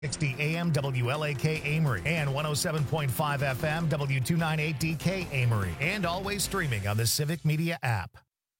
60 AM WLAK Amory and 107.5 FM W298DK Amory, and always streaming on the Civic Media app.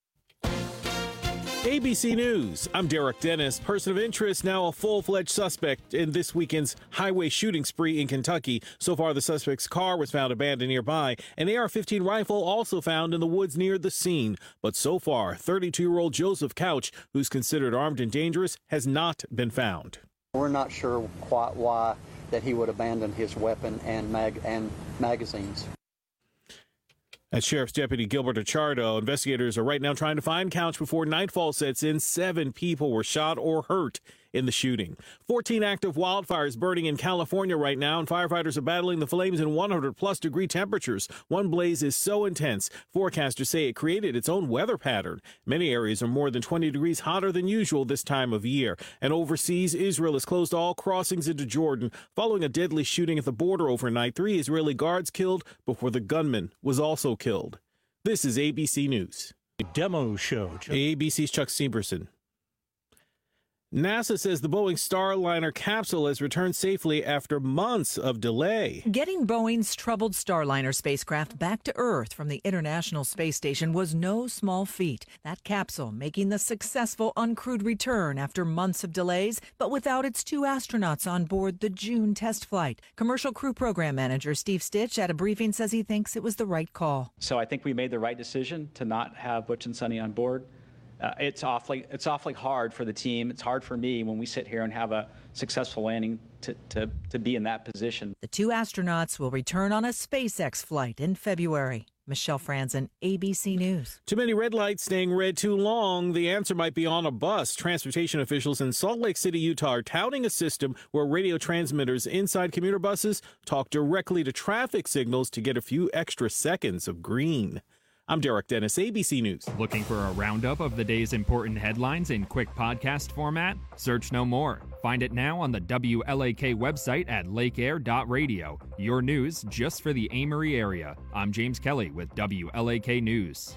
ABC News. I'm Derek Dennis. Person of interest, now a full-fledged suspect in this weekend's highway shooting spree in Kentucky. So far, the suspect's car was found abandoned nearby. An AR-15 rifle also found in the woods near the scene. But so far, 32-year-old Joseph Couch, who's considered armed and dangerous, has not been found. We're not sure quite why that he would abandon his weapon and magazines. As Sheriff's Deputy Gilbert Achardo, investigators are right now trying to find Couch before nightfall sets in. 7 people were shot or hurt in the shooting. 14 active wildfires burning in California right now, and firefighters are battling the flames in 100-plus degree temperatures. One blaze is so intense, forecasters say it created its own weather pattern. Many areas are more than 20 degrees hotter than usual this time of year. And overseas, Israel has closed all crossings into Jordan following a deadly shooting at the border overnight. 3 Israeli guards killed before the gunman was also killed. This is ABC News. Demo show. ABC's Chuck Severson. NASA says the Boeing Starliner capsule has returned safely after months of delay. Getting Boeing's troubled Starliner spacecraft back to Earth from the International Space Station was no small feat. That capsule making the successful uncrewed return after months of delays, but without its 2 astronauts on board the June test flight. Commercial Crew Program Manager Steve Stitch at a briefing says he thinks it was the right call. So I think we made the right decision to not have Butch and Sunny on board. It's awfully hard for the team. It's hard for me when we sit here and have a successful landing to be in that position. The 2 astronauts will return on a SpaceX flight in February. Michelle Franzen, ABC News. Too many red lights staying red too long. The answer might be on a bus. Transportation officials in Salt Lake City, Utah are touting a system where radio transmitters inside commuter buses talk directly to traffic signals to get a few extra seconds of green. I'm Derek Dennis, ABC News. Looking for a roundup of the day's important headlines in quick podcast format? Search no more. Find it now on the WLAK website at lakeair.radio. Your news just for the Amory area. I'm James Kelly with WLAK News.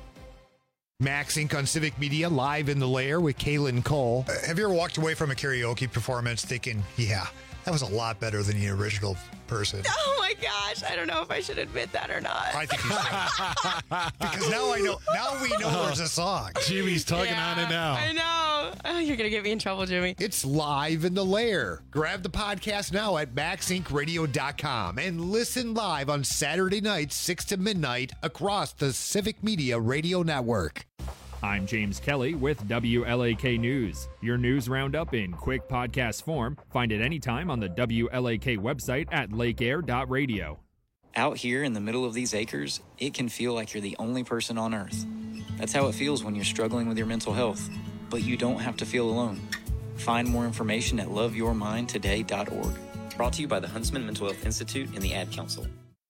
Max Inc. on Civic Media, live in the lair with Kaylin Cole. Have you ever walked away from a karaoke performance thinking, yeah, that was a lot better than the original person? Oh my gosh, I don't know if I should admit that or not. I think you should. Because now we know there's a song. Jimmy's tugging on it now. I know. Oh, you're going to get me in trouble, Jimmy. It's live in the lair. Grab the podcast now at maxincradio.com and listen live on Saturday nights, 6 to midnight, across the Civic Media Radio Network. I'm James Kelly with WLAK News. Your news roundup in quick podcast form. Find it anytime on the WLAK website at lakeair.radio. Out here in the middle of these acres, it can feel like you're the only person on Earth. That's how it feels when you're struggling with your mental health. But you don't have to feel alone. Find more information at loveyourmindtoday.org. Brought to you by the Huntsman Mental Health Institute and the Ad Council.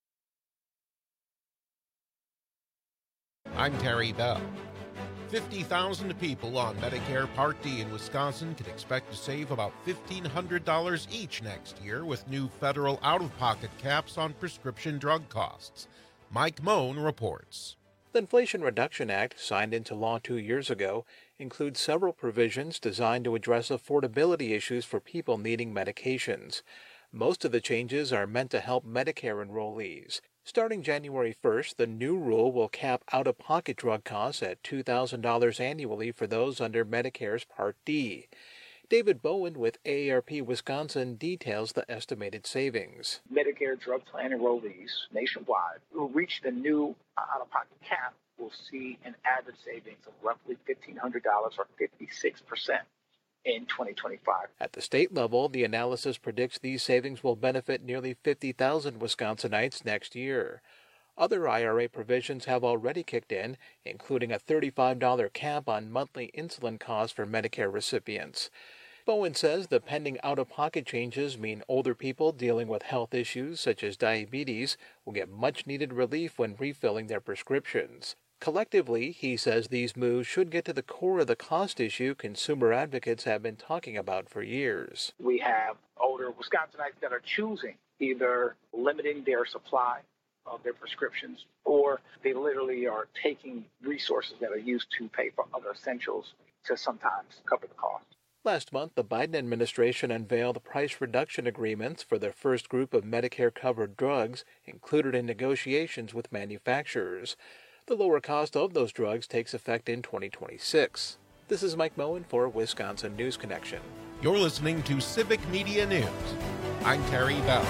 I'm Terry Bell. 50,000 people on Medicare Part D in Wisconsin can expect to save about $1,500 each next year with new federal out-of-pocket caps on prescription drug costs. Mike Moan reports. The Inflation Reduction Act, signed into law 2 years ago, includes several provisions designed to address affordability issues for people needing medications. Most of the changes are meant to help Medicare enrollees. Starting January 1st, the new rule will cap out-of-pocket drug costs at $2,000 annually for those under Medicare's Part D. David Bowen with AARP Wisconsin details the estimated savings. Medicare drug plan enrollees nationwide who reach the new out-of-pocket cap will see an average savings of roughly $1,500 or 56%. in 2025. At the state level, the analysis predicts these savings will benefit nearly 50,000 Wisconsinites next year. Other IRA provisions have already kicked in, including a $35 cap on monthly insulin costs for Medicare recipients. Bowen says the pending out-of-pocket changes mean older people dealing with health issues such as diabetes will get much-needed relief when refilling their prescriptions. Collectively, he says these moves should get to the core of the cost issue consumer advocates have been talking about for years. We have older Wisconsinites that are choosing either limiting their supply of their prescriptions, or they literally are taking resources that are used to pay for other essentials to sometimes cover the cost. Last month, the Biden administration unveiled price reduction agreements for the first group of Medicare-covered drugs included in negotiations with manufacturers. The lower cost of those drugs takes effect in 2026. This is Mike Moen for Wisconsin News Connection. You're listening to Civic Media News. I'm Terry Bell.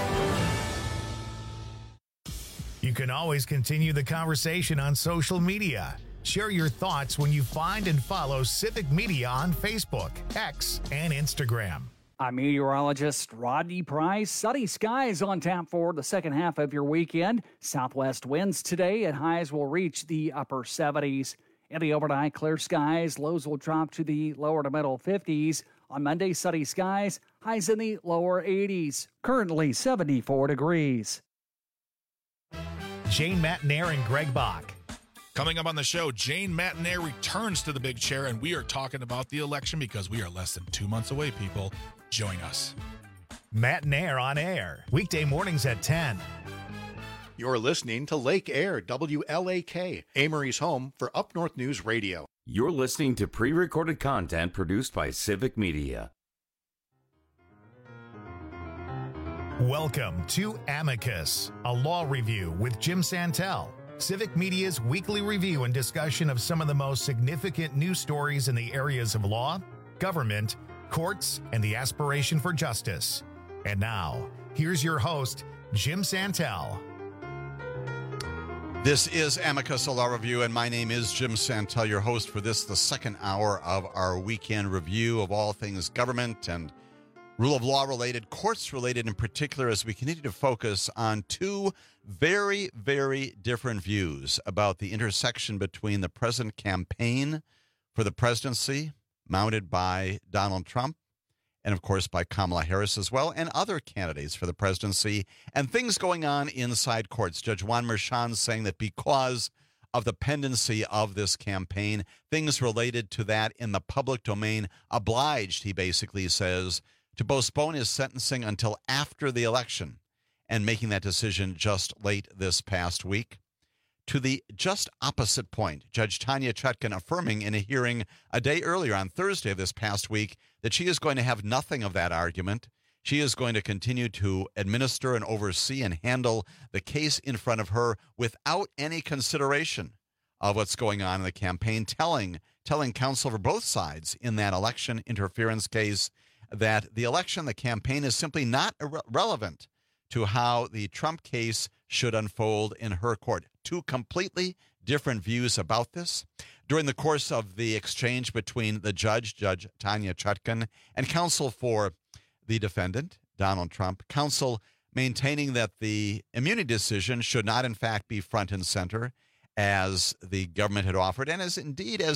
You can always continue the conversation on social media. Share your thoughts when you find and follow Civic Media on Facebook, X, and Instagram. I'm meteorologist Rodney Price. Sunny skies on tap for the second half of your weekend. Southwest winds today and highs will reach the upper 70s. In the overnight, clear skies. Lows will drop to the lower to middle 50s. On Monday, sunny skies. Highs in the lower 80s. Currently 74 degrees. Jane Matenaer and Greg Bach. Coming up on the show, Jane Matenaer returns to the big chair, and we are talking about the election because we are less than 2 months away, people. Join us. Matenaer on air, weekday mornings at 10. You're listening to Lake Air, WLAK, Amory's home for Up North News Radio. You're listening to pre-recorded content produced by Civic Media. Welcome to Amicus, a law review with Jim Santel. Civic Media's weekly review and discussion of some of the most significant news stories in the areas of law, government, courts, and the aspiration for justice. And now, here's your host, Jim Santel. This is Amicus, a law review, and my name is Jim Santel, your host for this, the second hour of our weekend review of all things government and rule of law related, courts related in particular, as we continue to focus on two very, very different views about the intersection between the present campaign for the presidency mounted by Donald Trump and, of course, by Kamala Harris as well, and other candidates for the presidency, and things going on inside courts. Judge Juan Merchan saying that because of the pendency of this campaign, things related to that in the public domain obliged, he basically says, to postpone his sentencing until after the election, and making that decision just late this past week. To the just opposite point, Judge Tanya Chutkan affirming in a hearing a day earlier on Thursday of this past week that she is going to have nothing of that argument. She is going to continue to administer and oversee and handle the case in front of her without any consideration of what's going on in the campaign, telling counsel for both sides in that election interference case that the election, the campaign, is simply not relevant to how the Trump case should unfold in her court. Two completely different views about this. During the course of the exchange between the Judge Tanya Chutkan, and counsel for the defendant, Donald Trump, counsel maintaining that the immunity decision should not, in fact, be front and center as the government had offered, and as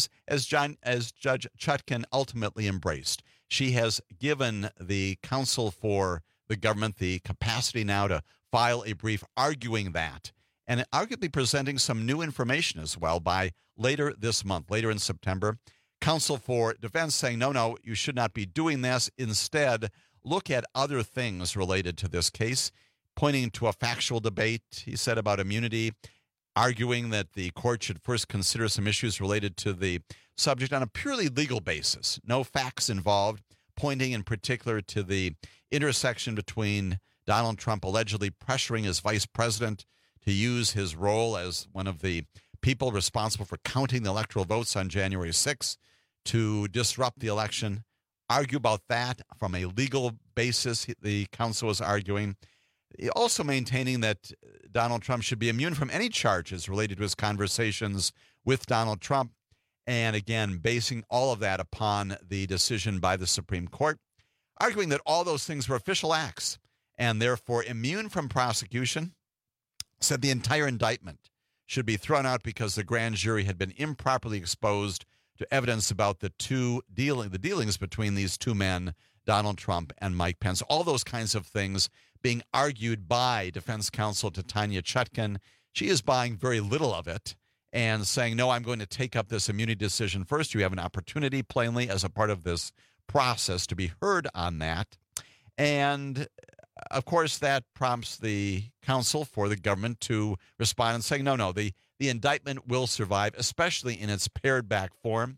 Judge Chutkan ultimately embraced. She has given the counsel for the government the capacity now to file a brief arguing that, and arguably presenting some new information as well by later this month, later in September. Counsel for defense saying, no, you should not be doing this. Instead, look at other things related to this case, pointing to a factual debate, he said, about immunity, arguing that the court should first consider some issues related to the subject on a purely legal basis, no facts involved, pointing in particular to the intersection between Donald Trump allegedly pressuring his vice president to use his role as one of the people responsible for counting the electoral votes on January 6th to disrupt the election, argue about that from a legal basis, the counsel was arguing. Also maintaining that Donald Trump should be immune from any charges related to his conversations with Donald Trump, and again, basing all of that upon the decision by the Supreme Court, arguing that all those things were official acts and therefore immune from prosecution, said the entire indictment should be thrown out because the grand jury had been improperly exposed to evidence about the dealings between these two men, Donald Trump and Mike Pence. All those kinds of things being argued by defense counsel to Tanya Chutkan. She is buying very little of it and saying, no, I'm going to take up this immunity decision first. You have an opportunity, plainly, as a part of this process to be heard on that. And, of course, that prompts the counsel for the government to respond and saying, no, the indictment will survive, especially in its pared back form.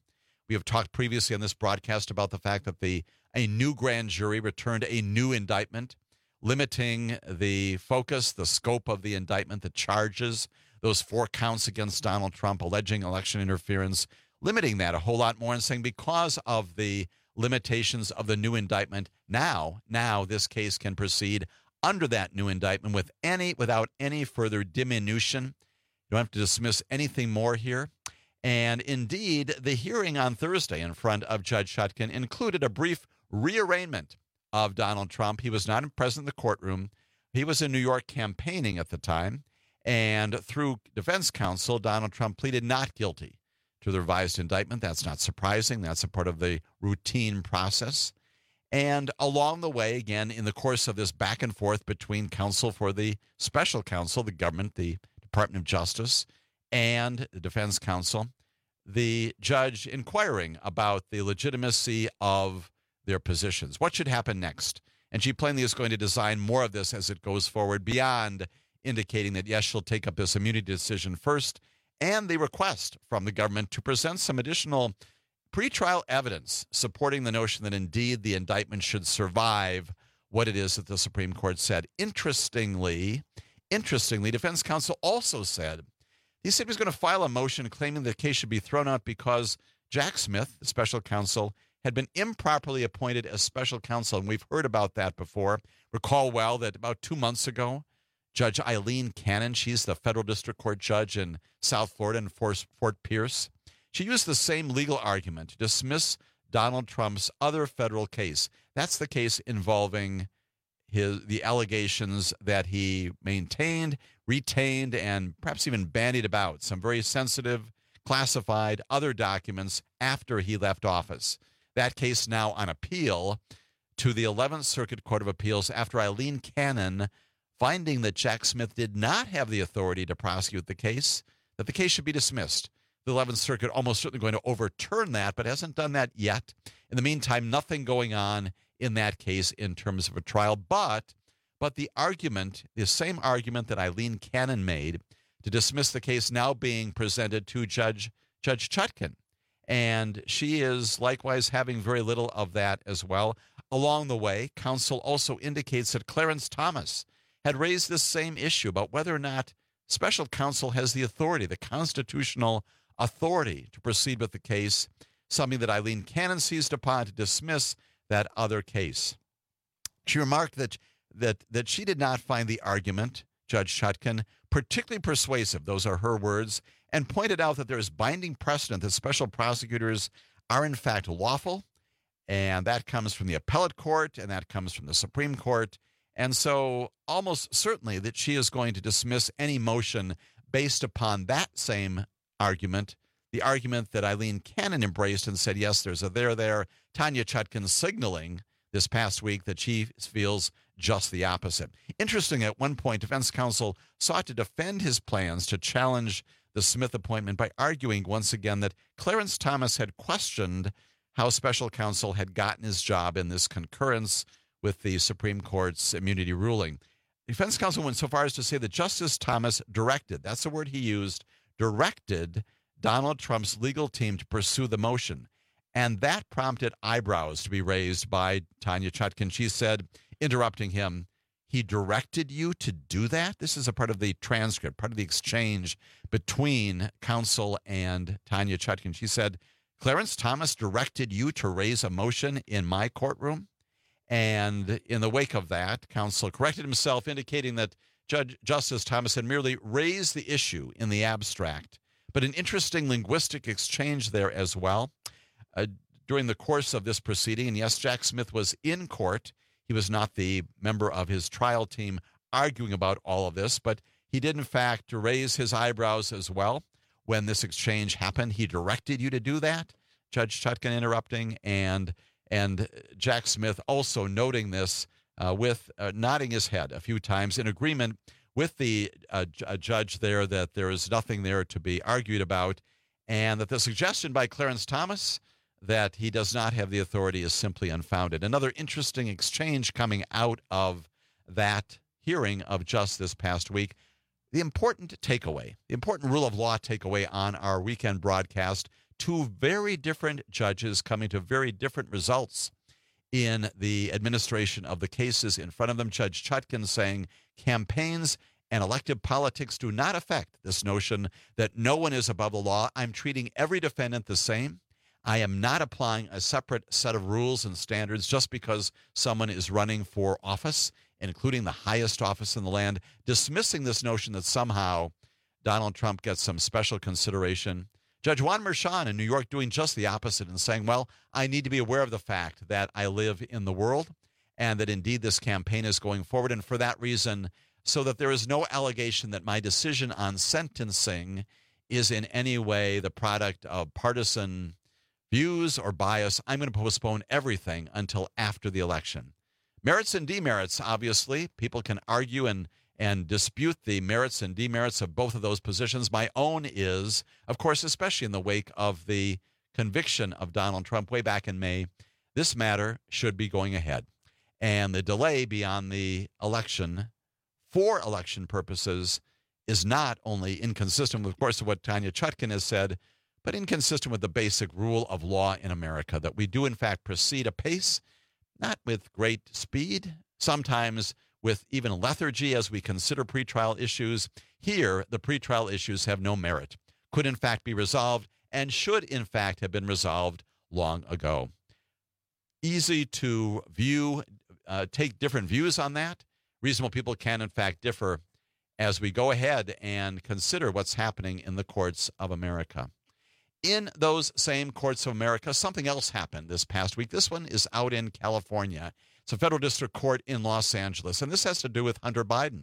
We have talked previously on this broadcast about the fact that a new grand jury returned a new indictment, limiting the focus, the scope of the indictment, the charges, those 4 counts against Donald Trump alleging election interference, limiting that a whole lot more and saying because of the limitations of the new indictment, now this case can proceed under that new indictment without any further diminution. You don't have to dismiss anything more here. And indeed, the hearing on Thursday in front of Judge Chutkan included a brief rearrangement of Donald Trump. He was not present in the courtroom. He was in New York campaigning at the time. And through defense counsel, Donald Trump pleaded not guilty to the revised indictment. That's not surprising. That's a part of the routine process. And along the way, again, in the course of this back and forth between counsel for the special counsel, the government, the Department of Justice, and the defense counsel, the judge inquiring about the legitimacy of their positions. What should happen next? And she plainly is going to design more of this as it goes forward, beyond indicating that, yes, she'll take up this immunity decision first, and the request from the government to present some additional pretrial evidence supporting the notion that indeed the indictment should survive what it is that the Supreme Court said. Interestingly, defense counsel also said he was going to file a motion claiming the case should be thrown out because Jack Smith, the special counsel, had been improperly appointed as special counsel, and we've heard about that before. Recall well that about 2 months ago, Judge Eileen Cannon, she's the federal district court judge in South Florida in Fort Pierce, she used the same legal argument to dismiss Donald Trump's other federal case. That's the case involving the allegations that he maintained, retained, and perhaps even bandied about some very sensitive, classified other documents after he left office. That case now on appeal to the 11th Circuit Court of Appeals after Eileen Cannon finding that Jack Smith did not have the authority to prosecute the case, that the case should be dismissed. The 11th Circuit almost certainly going to overturn that, but hasn't done that yet. In the meantime, nothing going on in that case in terms of a trial. But the argument, the same argument that Eileen Cannon made to dismiss the case now being presented to Judge Chutkan. And she is likewise having very little of that as well. Along the way, counsel also indicates that Clarence Thomas had raised this same issue about whether or not special counsel has the authority, the constitutional authority to proceed with the case, something that Eileen Cannon seized upon to dismiss that other case. She remarked that she did not find the argument, Judge Chutkan, particularly persuasive, those are her words, and pointed out that there is binding precedent that special prosecutors are in fact lawful, and that comes from the appellate court, and that comes from the Supreme Court, and so almost certainly that she is going to dismiss any motion based upon that same argument, the argument that Eileen Cannon embraced and said, yes, there's a there. Tanya Chutkan signaling this past week that she feels just the opposite. Interesting, at one point, defense counsel sought to defend his plans to challenge the Smith appointment by arguing once again that Clarence Thomas had questioned how special counsel had gotten his job in this concurrence with the Supreme Court's immunity ruling. Defense counsel went so far as to say that Justice Thomas directed, that's the word he used, directed Donald Trump's legal team to pursue the motion. And that prompted eyebrows to be raised by Tanya Chutkan. She said, interrupting him, he directed you to do that? This is a part of the transcript, part of the exchange between counsel and Tanya Chutkan. She said, Clarence Thomas directed you to raise a motion in my courtroom? And in the wake of that, counsel corrected himself, indicating that Justice Thomas had merely raised the issue in the abstract. But an interesting linguistic exchange there as well. During the course of this proceeding, and yes, Jack Smith was in court. He was not the member of his trial team arguing about all of this, but he did, in fact, raise his eyebrows as well when this exchange happened. He directed you to do that, Judge Chutkan interrupting, and Jack Smith also noting this with nodding his head a few times in agreement with the judge there that there is nothing there to be argued about, and that the suggestion by Clarence Thomas that he does not have the authority is simply unfounded. Another interesting exchange coming out of that hearing of just this past week. The important takeaway, the important rule of law takeaway on our weekend broadcast, two very different judges coming to very different results in the administration of the cases in front of them. Judge Chutkan saying campaigns and elective politics do not affect this notion that no one is above the law. I'm treating every defendant the same. I am not applying a separate set of rules and standards just because someone is running for office, including the highest office in the land, dismissing this notion that somehow Donald Trump gets some special consideration. Judge Juan Merchan in New York doing just the opposite and saying, well, I need to be aware of the fact that I live in the world and that indeed this campaign is going forward. And for that reason, so that there is no allegation that my decision on sentencing is in any way the product of partisan views or bias, I'm going to postpone everything until after the election. Merits and demerits, obviously. People can argue and dispute the merits and demerits of both of those positions. My own is, of course, especially in the wake of the conviction of Donald Trump way back in May, this matter should be going ahead. And the delay beyond the election for election purposes is not only inconsistent with, of course, what Tanya Chutkan has said, but inconsistent with the basic rule of law in America, that we do, in fact, proceed apace, not with great speed, sometimes with even lethargy as we consider pretrial issues. Here, the pretrial issues have no merit, could in fact be resolved, and should in fact have been resolved long ago. Easy to view, take different views on that. Reasonable people can in fact differ as we go ahead and consider what's happening in the courts of America. In those same courts of America, something else happened this past week. This one is out in California. It's a federal district court in Los Angeles, and this has to do with Hunter Biden.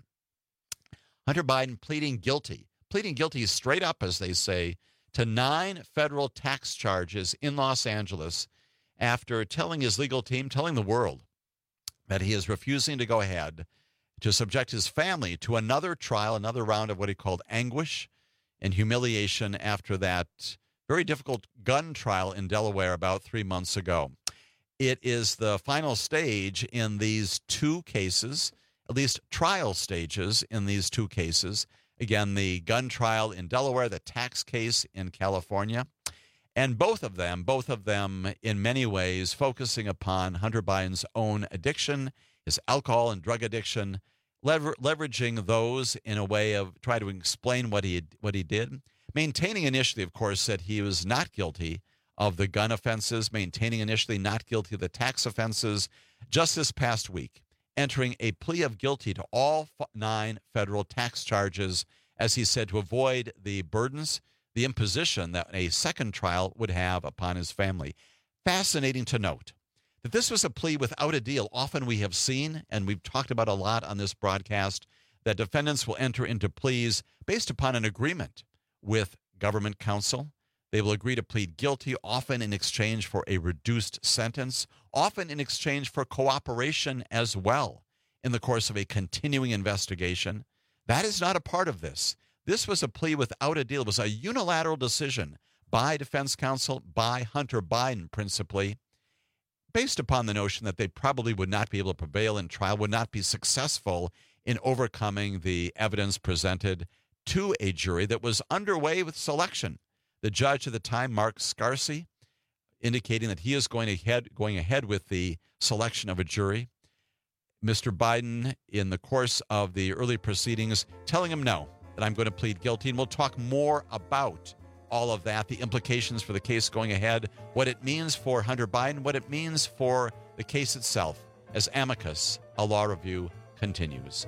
Hunter Biden pleading guilty straight up, as they say, to 9 federal tax charges in Los Angeles after telling his legal team, telling the world, that he is refusing to go ahead to subject his family to another trial, another round of what he called anguish and humiliation after that very difficult gun trial in Delaware about 3 months ago. It is the final stage in these two cases, at least trial stages in these two cases. Again, the gun trial in Delaware, the tax case in California, and both of them in many ways focusing upon Hunter Biden's own addiction, his alcohol and drug addiction, leveraging those in a way of trying to explain what he did. Maintaining initially, of course, that he was not guilty of the gun offenses, maintaining initially not guilty of the tax offenses. Just this past week, entering a plea of guilty to all 9 federal tax charges, as he said, to avoid the burdens, the imposition that a second trial would have upon his family. Fascinating to note that this was a plea without a deal. Often we have seen, and we've talked about a lot on this broadcast, that defendants will enter into pleas based upon an agreement with government counsel. They will agree to plead guilty, often in exchange for a reduced sentence, often in exchange for cooperation as well in the course of a continuing investigation. That is not a part of this. This was a plea without a deal. It was a unilateral decision by defense counsel, by Hunter Biden principally, based upon the notion that they probably would not be able to prevail in trial, would not be successful in overcoming the evidence presented to a jury that was underway with selection. The judge at the time, Mark Scarsi, indicating that he is going ahead with the selection of a jury. Mr. Biden, in the course of the early proceedings, telling him no, that I'm going to plead guilty. And we'll talk more about all of that, the implications for the case going ahead, what it means for Hunter Biden, what it means for the case itself, as Amicus, a law review, continues.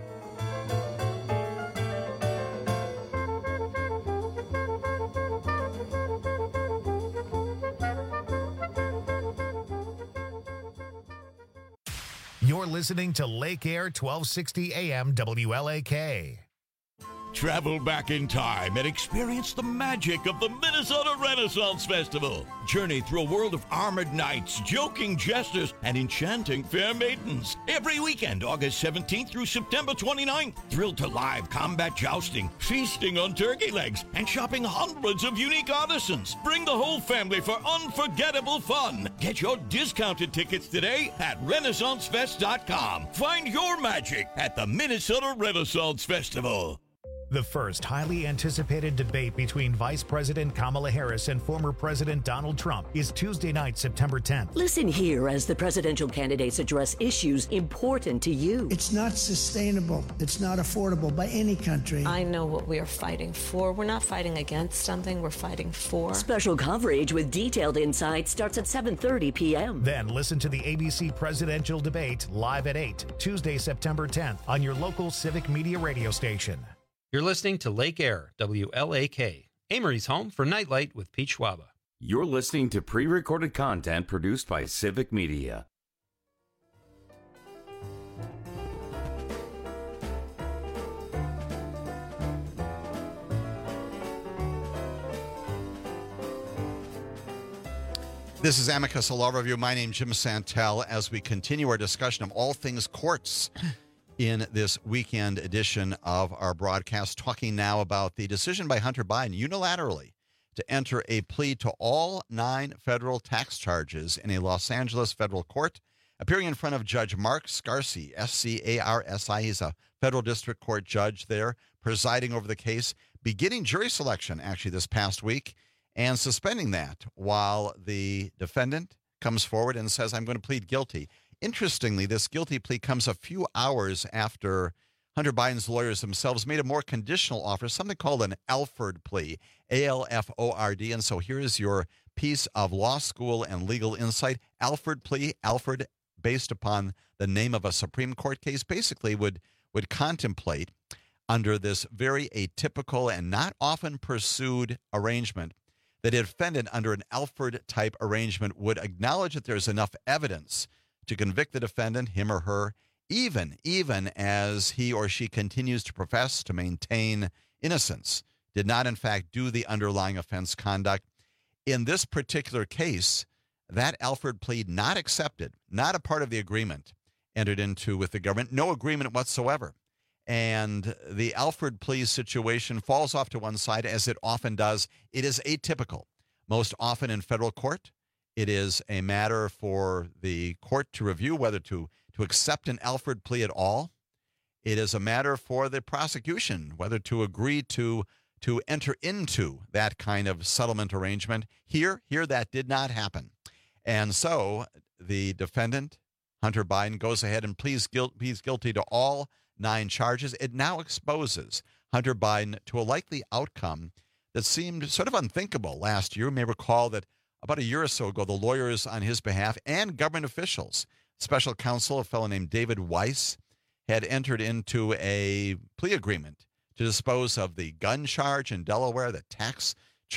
You're listening to Lake Air 1260 AM WLAK. Travel back in time and experience the magic of the Minnesota Renaissance Festival. Journey through a world of armored knights, joking jesters, and enchanting fair maidens. Every weekend, August 17th through September 29th. Thrilled to live combat jousting, feasting on turkey legs, and shopping hundreds of unique artisans. Bring the whole family for unforgettable fun. Get your discounted tickets today at RenaissanceFest.com. Find your magic at the Minnesota Renaissance Festival. The first highly anticipated debate between Vice President Kamala Harris and former President Donald Trump is Tuesday night, September 10th. Listen here as the presidential candidates address issues important to you. It's not sustainable. It's not affordable by any country. I know what we are fighting for. We're not fighting against something. We're fighting for. Special coverage with detailed insight starts at 7:30 p.m. Then listen to the ABC presidential debate live at 8, Tuesday, September 10th on your local Civic Media radio station. You're listening to Lake Air, WLAK, Amory's home for Nightlight with Pete Schwaba. You're listening to pre-recorded content produced by Civic Media. This is Amicus, a law review. My name's Jim Santel as we continue our discussion of all things courts in this weekend edition of our broadcast, talking now about the decision by Hunter Biden unilaterally to enter a plea to all 9 federal tax charges in a Los Angeles federal court, appearing in front of Judge Mark Scarsi, S-C-A-R-S-I. He's a federal district court judge there, presiding over the case, beginning jury selection actually this past week, and suspending that while the defendant comes forward and says, I'm going to plead guilty. Interestingly, this guilty plea comes a few hours after Hunter Biden's lawyers themselves made a more conditional offer, something called an Alford plea, A-L-F-O-R-D. And so here is your piece of law school and legal insight. Alford plea, Alford, based upon the name of a Supreme Court case, basically would contemplate under this very atypical and not often pursued arrangement that a defendant under an Alford-type arrangement would acknowledge that there's enough evidence to convict the defendant, him or her, even as he or she continues to profess to maintain innocence, did not in fact do the underlying offense conduct. In this particular case, that Alford plea not accepted, not a part of the agreement entered into with the government, no agreement whatsoever. And the Alford plea situation falls off to one side, as it often does. It is atypical. Most often in federal court, it is a matter for the court to review whether to accept an Alford plea at all. It is a matter for the prosecution whether to agree to enter into that kind of settlement arrangement. Here that did not happen. And so the defendant, Hunter Biden, goes ahead and pleads guilty to all 9 charges. It now exposes Hunter Biden to a likely outcome that seemed sort of unthinkable last year. You may recall that about a year or so ago, the lawyers on his behalf and government officials, special counsel, a fellow named David Weiss, had entered into a plea agreement to dispose of the gun charge in Delaware, the tax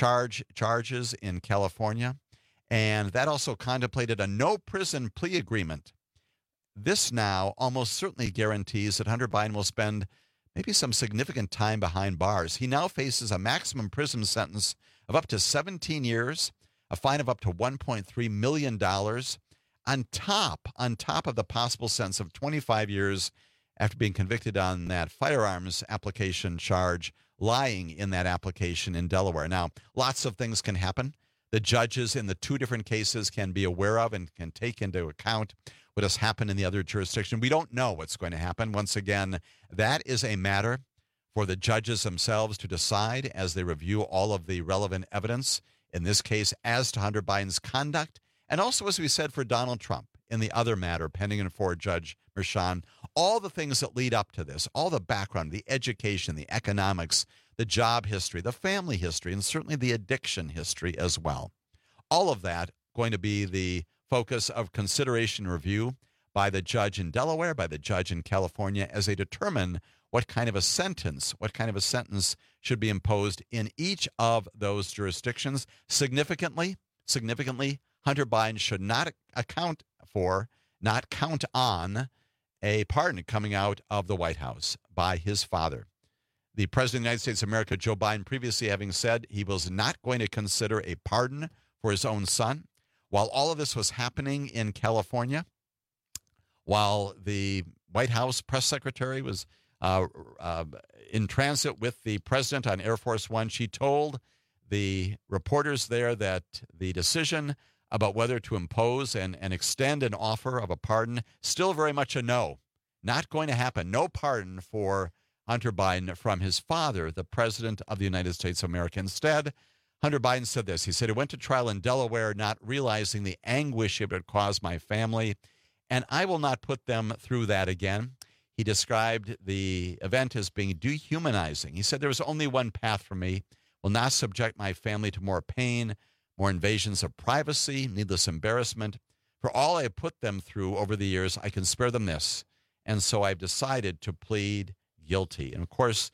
charges in California, and that also contemplated a no-prison plea agreement. This now almost certainly guarantees that Hunter Biden will spend maybe some significant time behind bars. He now faces a maximum prison sentence of up to 17 years, a fine of up to $1.3 million, on top of the possible sentence of 25 years after being convicted on that firearms application charge, lying in that application in Delaware. Now, lots of things can happen. The judges in the 2 different cases can be aware of and can take into account what has happened in the other jurisdiction. We don't know what's going to happen. Once again, that is a matter for the judges themselves to decide as they review all of the relevant evidence, in this case, as to Hunter Biden's conduct, and also, as we said, for Donald Trump in the other matter pending before Judge Merchan. All the things that lead up to this, all the background, the education, the economics, the job history, the family history, and certainly the addiction history as well. All of that going to be the focus of consideration and review by the judge in Delaware, by the judge in California, as they determine what kind of a sentence should be imposed in each of those jurisdictions. Significantly, Hunter Biden should not count on a pardon coming out of the White House by his father. The President of the United States of America, Joe Biden, previously having said he was not going to consider a pardon for his own son. While all of this was happening in California, while the White House press secretary was in transit with the president on Air Force One, she told the reporters there that the decision about whether to impose and extend an offer of a pardon, still very much a no. Not going to happen. No pardon for Hunter Biden from his father, the President of the United States of America. Instead, Hunter Biden said this. He said, "He went to trial in Delaware, not realizing the anguish it would cause my family, and I will not put them through that again." He described the event as being dehumanizing. He said, "There was only one path for me. Will not subject my family to more pain, more invasions of privacy, needless embarrassment. For all I have put them through over the years, I can spare them this. And so I've decided to plead guilty." And of course,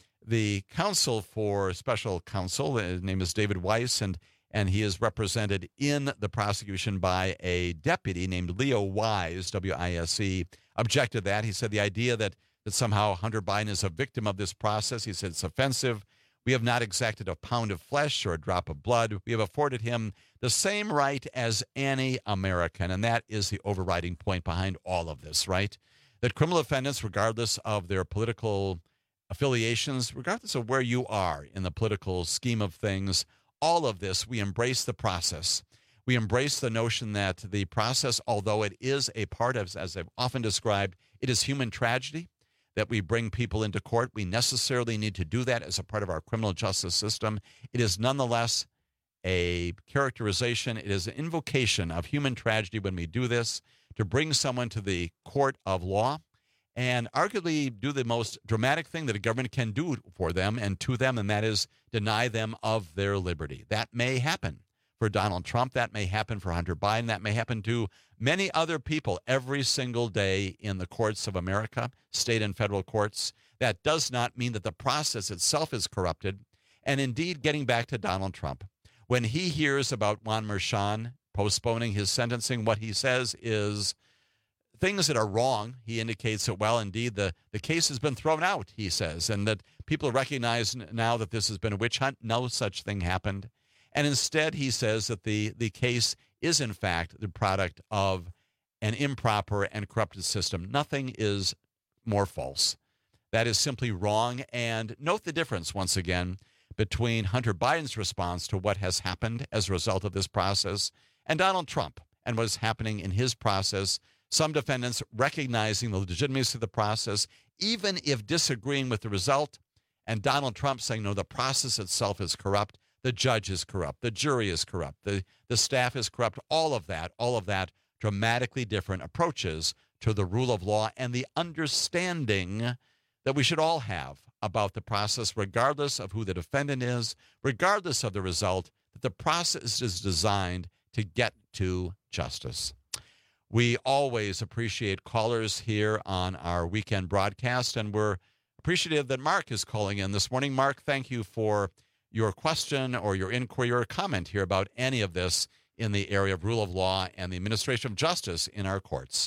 the counsel for special counsel, his name is David Weiss, and he is represented in the prosecution by a deputy named Leo Wise, W-I-S-E, objected to that. He said the idea that somehow Hunter Biden is a victim of this process, he said it's offensive. "We have not exacted a pound of flesh or a drop of blood. We have afforded him the same right as any American." And that is the overriding point behind all of this, right? That criminal defendants, regardless of their political affiliations, regardless of where you are in the political scheme of things, all of this, we embrace the process. We embrace the notion that the process, although it is a part of, as I've often described, it is human tragedy, that we bring people into court. We necessarily need to do that as a part of our criminal justice system. It is nonetheless a characterization. It is an invocation of human tragedy when we do this, to bring someone to the court of law and arguably do the most dramatic thing that a government can do for them and to them, and that is deny them of their liberty. That may happen for Donald Trump. That may happen for Hunter Biden. That may happen to many other people every single day in the courts of America, state and federal courts. That does not mean that the process itself is corrupted. And indeed, getting back to Donald Trump, when he hears about Juan Merchan postponing his sentencing, what he says is things that are wrong. He indicates that, well, indeed, the case has been thrown out, he says, and that people recognize now that this has been a witch hunt. No such thing happened. And instead, he says that the case is, in fact, the product of an improper and corrupted system. Nothing is more false. That is simply wrong. And note the difference, once again, between Hunter Biden's response to what has happened as a result of this process and Donald Trump and what is happening in his process. Some defendants recognizing the legitimacy of the process, even if disagreeing with the result, and Donald Trump saying, no, the process itself is corrupt, the judge is corrupt, the jury is corrupt, the staff is corrupt, all of that dramatically different approaches to the rule of law and the understanding that we should all have about the process, regardless of who the defendant is, regardless of the result, that the process is designed to get to justice. We always appreciate callers here on our weekend broadcast, and we're appreciative that Mark is calling in this morning. Mark, thank you for your question or your inquiry or comment here about any of this in the area of rule of law and the administration of justice in our courts.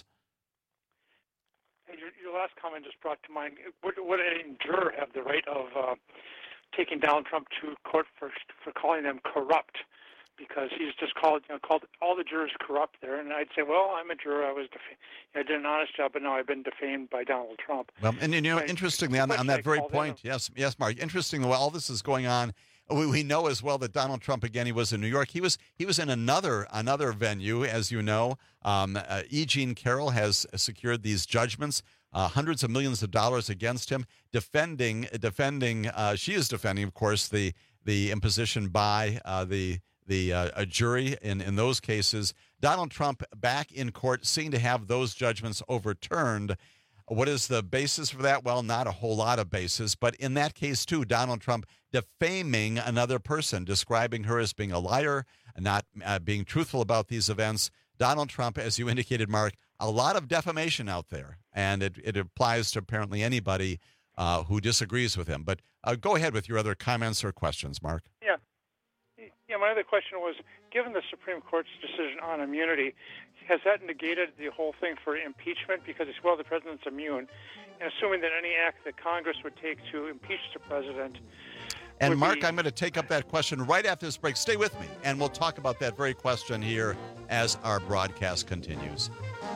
Your last comment just brought to mind, would any juror have the right of taking Donald Trump to court for calling them corrupt? Because he's just called all the jurors corrupt there, and I'd say, well, I'm a juror. I did an honest job, but now I've been defamed by Donald Trump. Well, and interestingly, on that very point, yes, Mark. Interestingly, while all this is going on, we know as well that Donald Trump, again, he was in New York. He was in another venue, as you know. E. Jean Carroll has secured these judgments, hundreds of millions of dollars against him, defending. She is defending, of course, the imposition by a jury in those cases. Donald Trump back in court, seeking to have those judgments overturned. What is the basis for that? Well, not a whole lot of basis, but in that case, too, Donald Trump defaming another person, describing her as being a liar, not being truthful about these events. Donald Trump, as you indicated, Mark, a lot of defamation out there, and it applies to apparently anybody who disagrees with him. But go ahead with your other comments or questions, Mark. Yeah, my other question was, given the Supreme Court's decision on immunity, has that negated the whole thing for impeachment? Because it's, well, the president's immune. And assuming that any act that Congress would take to impeach the president... And Mark, I'm going to take up that question right after this break. Stay with me, and we'll talk about that very question here as our broadcast continues.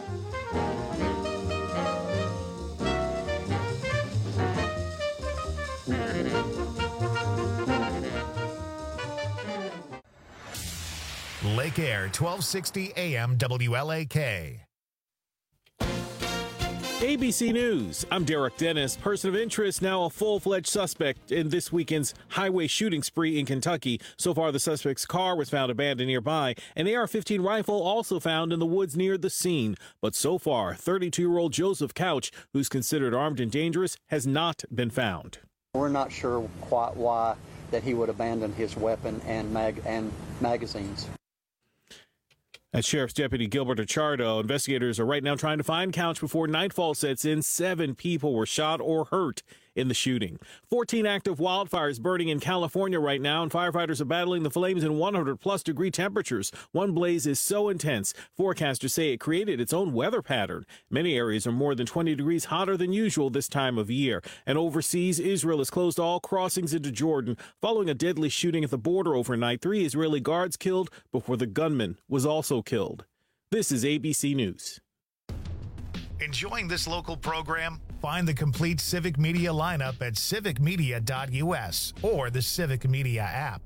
Lake Air, 1260 AM WLAK. ABC News, I'm Derek Dennis. Person of interest, now a full-fledged suspect in this weekend's highway shooting spree in Kentucky. So far, the suspect's car was found abandoned nearby. An AR-15 rifle also found in the woods near the scene. But so far, 32-year-old Joseph Couch, who's considered armed and dangerous, has not been found. We're not sure quite why that he would abandon his weapon and magazines. As Sheriff's Deputy Gilbert Achardo, investigators are right now trying to find Couch before nightfall sets in. 7 people were shot or hurt in the shooting. 14 active wildfires burning in California right now, and firefighters are battling the flames in 100-plus degree temperatures. One blaze is so intense, forecasters say it created its own weather pattern. Many areas are more than 20 degrees hotter than usual this time of year. And overseas, Israel has closed all crossings into Jordan following a deadly shooting at the border overnight. 3 Israeli guards killed before the gunman was also killed. This is ABC News. Enjoying this local program? Find the complete Civic Media lineup at civicmedia.us or the Civic Media app.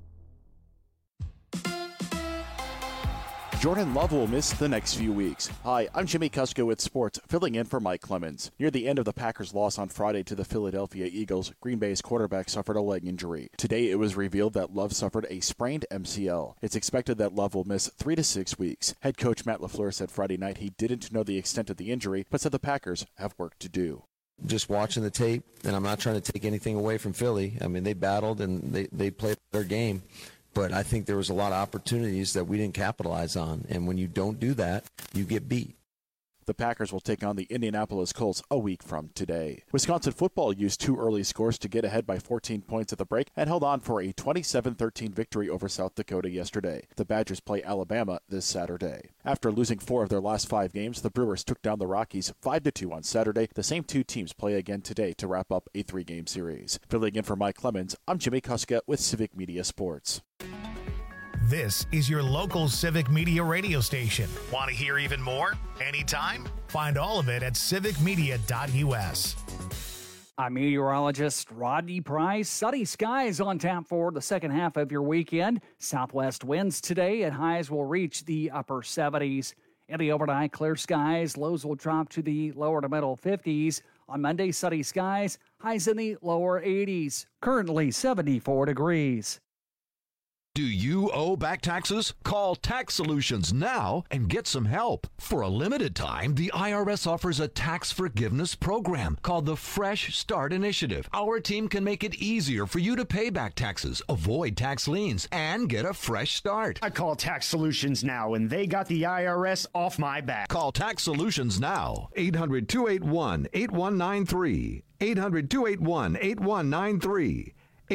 Jordan Love will miss the next few weeks. Hi, I'm Jimmy Kuska with sports, filling in for Mike Clemens. Near the end of the Packers' loss on Friday to the Philadelphia Eagles, Green Bay's quarterback suffered a leg injury. Today, it was revealed that Love suffered a sprained MCL. It's expected that Love will miss 3 to 6 weeks. Head coach Matt LaFleur said Friday night he didn't know the extent of the injury, but said the Packers have work to do. Just watching the tape, and I'm not trying to take anything away from Philly. I mean, they battled and they played their game. But I think there was a lot of opportunities that we didn't capitalize on. And when you don't do that, you get beat. The Packers will take on the Indianapolis Colts a week from today. Wisconsin football used 2 early scores to get ahead by 14 points at the break and held on for a 27-13 victory over South Dakota yesterday. The Badgers play Alabama this Saturday. After losing 4 of their last 5 games, the Brewers took down the Rockies 5-2 on Saturday. The same 2 teams play again today to wrap up a 3-game series. Filling in for Mike Clemens, I'm Jimmy Kuska with Civic Media Sports. This is your local Civic Media radio station. Want to hear even more? Anytime? Find all of it at civicmedia.us. I'm meteorologist Rodney Price. Sunny skies on tap for the second half of your weekend. Southwest winds today and highs will reach the upper 70s. In the overnight, clear skies. Lows will drop to the lower to middle 50s. On Monday, sunny skies. Highs in the lower 80s. Currently 74 degrees. Do you owe back taxes? Call Tax Solutions now and get some help. For a limited time, the IRS offers a tax forgiveness program called the Fresh Start Initiative. Our team can make it easier for you to pay back taxes, avoid tax liens, and get a fresh start. I call Tax Solutions now, and they got the IRS off my back. Call Tax Solutions now. 800-281-8193. 800-281-8193.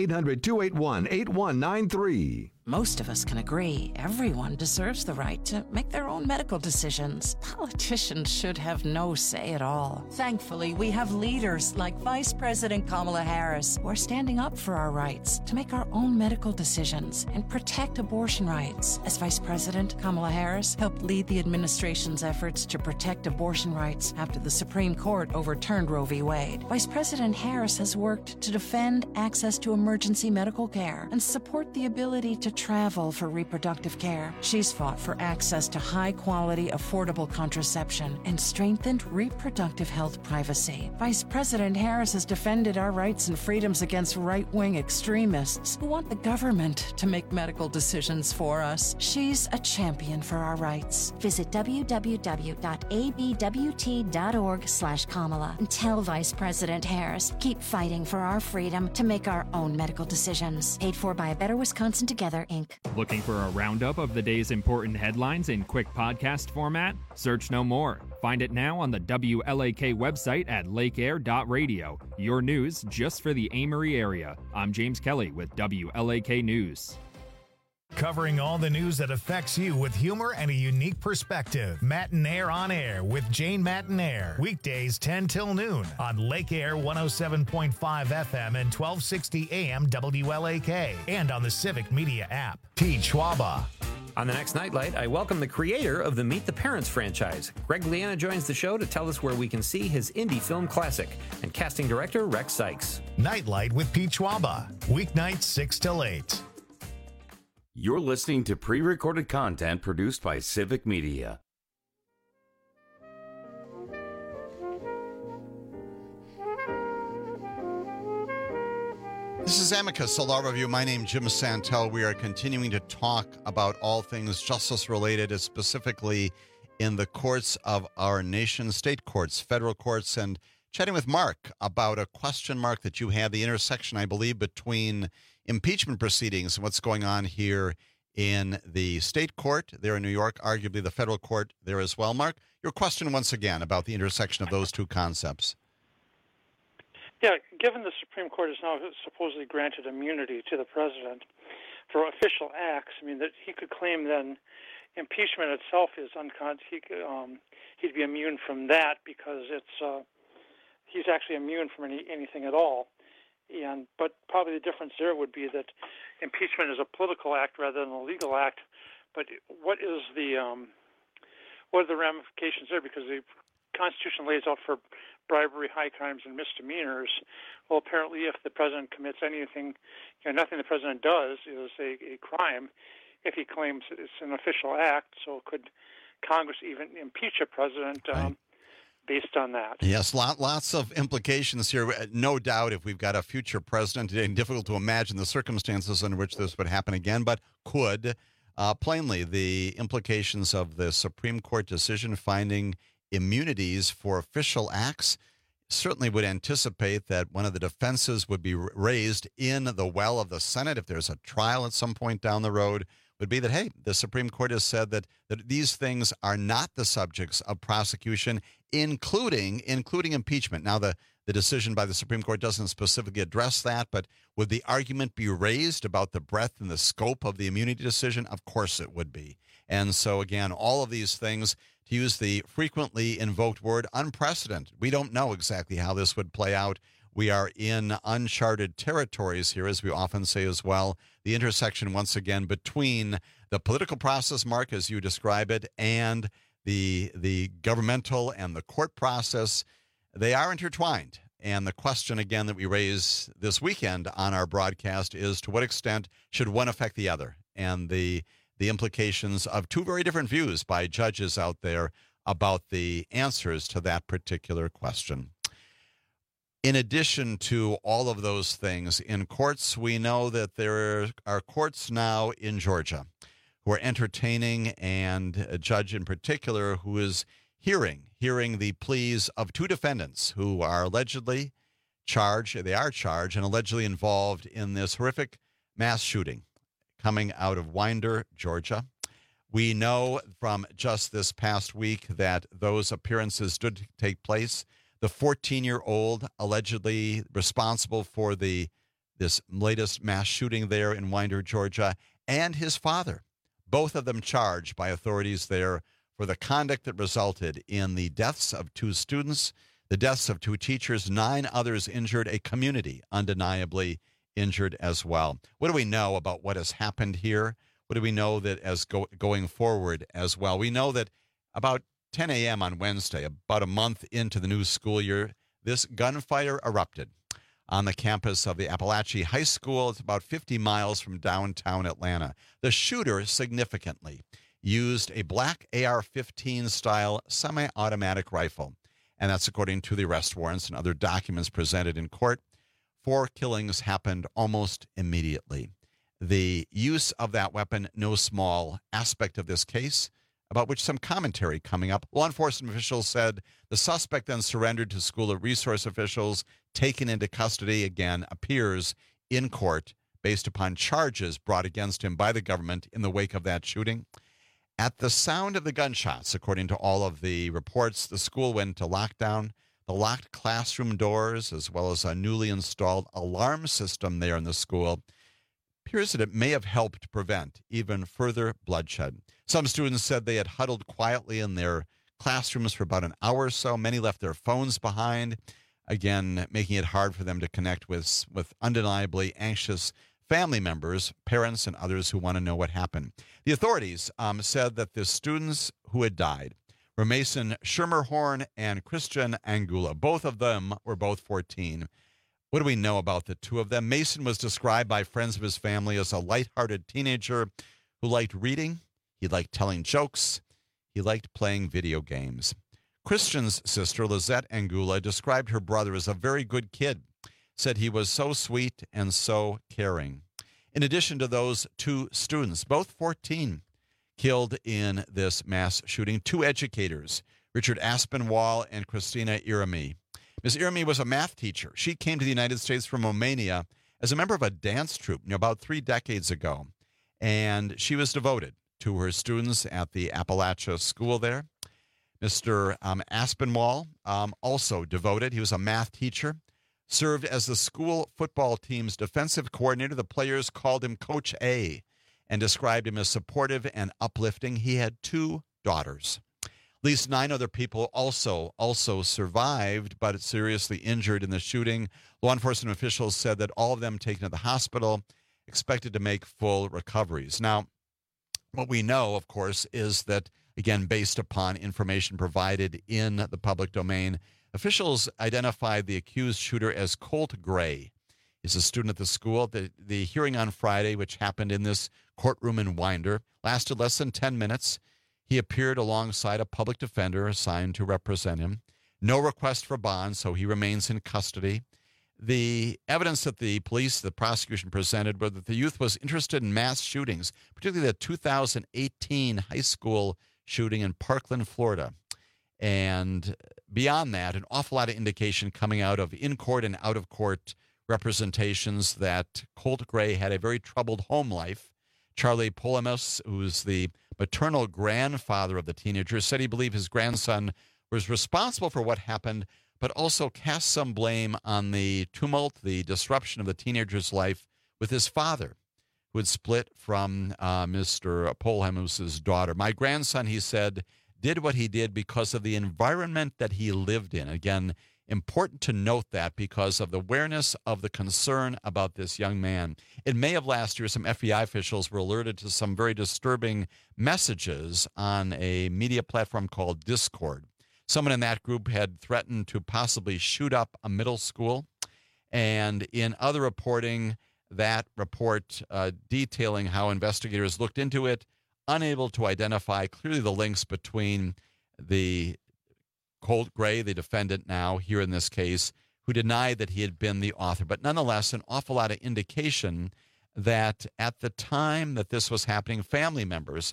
800-281-8193. Most of us can agree everyone deserves the right to make their own medical decisions. Politicians should have no say at all. Thankfully, we have leaders like Vice President Kamala Harris who are standing up for our rights to make our own medical decisions and protect abortion rights. As Vice President, Kamala Harris helped lead the administration's efforts to protect abortion rights after the Supreme Court overturned Roe v. Wade. Vice President Harris has worked to defend access to emergency medical care and support the ability to travel for reproductive care. She's fought for access to high-quality, affordable contraception and strengthened reproductive health privacy. Vice President Harris has defended our rights and freedoms against right-wing extremists who want the government to make medical decisions for us. She's a champion for our rights. Visit www.abwt.org/Kamala and tell Vice President Harris, keep fighting for our freedom to make our own medical decisions. Paid for by A Better Wisconsin Together, Inc. Looking for a roundup of the day's important headlines in quick podcast format? Search no more. Find it now on the WLAK website at lakeair.radio. Your news just for the Amory area. I'm James Kelly with WLAK News. Covering all the news that affects you with humor and a unique perspective. Matinaire on Air with Jane Matinaire. Weekdays 10 till noon on Lake Air 107.5 FM and 1260 AM WLAK. And on the Civic Media app. Pete Schwaba. On the next Nightlight, I welcome the creator of the Meet the Parents franchise. Greg Liana joins the show to tell us where we can see his indie film classic, and casting director Rex Sykes. Nightlight with Pete Schwaba. Weeknights 6 till 8. You're listening to pre-recorded content produced by Civic Media. This is Amicus, a law review. My name is Jim Santel. We are continuing to talk about all things justice-related, specifically in the courts of our nation, state courts, federal courts, and chatting with Mark about a question mark that you had, the intersection, I believe, between impeachment proceedings and what's going on here in the state court there in New York, arguably the federal court there as well. Mark, your question once again about the intersection of those two concepts. Yeah, given the Supreme Court has now supposedly granted immunity to the president for official acts, I mean, that he could claim then impeachment itself is he'd be immune from that because he's actually immune from anything at all. But probably the difference there would be that impeachment is a political act rather than a legal act. But what are the ramifications there? Because the Constitution lays out for bribery, high crimes, and misdemeanors. Well, apparently, if the president commits anything, nothing the president does is a crime if he claims it's an official act. So could Congress even impeach a president based on that? Yes, lots of implications here. No doubt if we've got a future president, it's difficult to imagine the circumstances under which this would happen again, but could. Plainly, the implications of the Supreme Court decision finding immunities for official acts certainly would anticipate that one of the defenses would be raised in the well of the Senate if there's a trial at some point down the road, would be that, hey, the Supreme Court has said that these things are not the subjects of prosecution, including impeachment. Now, the decision by the Supreme Court doesn't specifically address that, but would the argument be raised about the breadth and the scope of the immunity decision? Of course it would be. And so, again, all of these things, to use the frequently invoked word, unprecedented. We don't know exactly how this would play out. We are in uncharted territories here, as we often say as well. The intersection, once again, between the political process, Mark, as you describe it, and the governmental and the court process, they are intertwined. And the question, again, that we raise this weekend on our broadcast is, to what extent should one affect the other? And the implications of two very different views by judges out there about the answers to that particular question. In addition to all of those things, in courts, we know that there are courts now in Georgia who are entertaining, and a judge in particular who is hearing the pleas of two defendants who are allegedly charged and allegedly involved in this horrific mass shooting coming out of Winder, Georgia. We know from just this past week that those appearances did take place. The 14-year-old allegedly responsible for this latest mass shooting there in Winder, Georgia, and his father, both of them charged by authorities there for the conduct that resulted in the deaths of two students, the deaths of two teachers, 9 others injured, a community undeniably injured as well. What do we know about what has happened here? What do we know that as going forward as well? We know that about 10 a.m. on Wednesday, about a month into the new school year, this gunfire erupted on the campus of the Appalachia High School. It's about 50 miles from downtown Atlanta. The shooter significantly used a black AR-15 style semi-automatic rifle, and that's according to the arrest warrants and other documents presented in court. 4 killings happened almost immediately. The use of that weapon, no small aspect of this case, about which some commentary coming up. Law enforcement officials said the suspect then surrendered to school resource officials, taken into custody, again, appears in court based upon charges brought against him by the government in the wake of that shooting. At the sound of the gunshots, according to all of the reports, the school went into lockdown. The locked classroom doors, as well as a newly installed alarm system there in the school, appears that it may have helped prevent even further bloodshed. Some students said they had huddled quietly in their classrooms for about an hour or so. Many left their phones behind, again, making it hard for them to connect with undeniably anxious family members, parents, and others who want to know what happened. The authorities said that the students who had died were Mason Schermerhorn and Christian Angula. Both of them were both 14. What do we know about the two of them? Mason was described by friends of his family as a lighthearted teenager who liked reading, he liked telling jokes, he liked playing video games. Christian's sister, Lizette Angula, described her brother as a very good kid, said he was so sweet and so caring. In addition to those 2 students, both 14, killed in this mass shooting, 2 educators, Richard Aspinwall and Christina Irami. Ms. Irami was a math teacher. She came to the United States from Romania as a member of a dance troupe about 3 decades ago, and she was devoted to her students at the Appalachia School there. Mr. Aspinwall, also devoted. He was a math teacher, served as the school football team's defensive coordinator. The players called him Coach A and described him as supportive and uplifting. He had 2 daughters. At least 9 other people also survived, but seriously injured in the shooting. Law enforcement officials said that all of them taken to the hospital, expected to make full recoveries. Now, what we know, of course, is that, again, based upon information provided in the public domain, officials identified the accused shooter as Colt Gray. He's a student at the school. The hearing on Friday, which happened in this courtroom in Winder, lasted less than 10 minutes. He appeared alongside a public defender assigned to represent him. No request for bond, so he remains in custody. The evidence that the prosecution presented, was that the youth was interested in mass shootings, particularly the 2018 high school shooting in Parkland, Florida. And beyond that, an awful lot of indication coming out of in-court and out-of-court representations that Colt Gray had a very troubled home life. Charlie Polemus, who's the maternal grandfather of the teenager, said he believed his grandson was responsible for what happened, but also cast some blame on the tumult, the disruption of the teenager's life with his father, who had split from Mr. Polemus's daughter. My grandson, he said, did what he did because of the environment that he lived in. Again, important to note that because of the awareness of the concern about this young man. In May of last year, some FBI officials were alerted to some very disturbing messages on a media platform called Discord. Someone in that group had threatened to possibly shoot up a middle school. And in other reporting, that report detailing how investigators looked into it, unable to identify clearly the links between the Colt Gray, the defendant now here in this case, who denied that he had been the author. But nonetheless, an awful lot of indication that at the time that this was happening, family members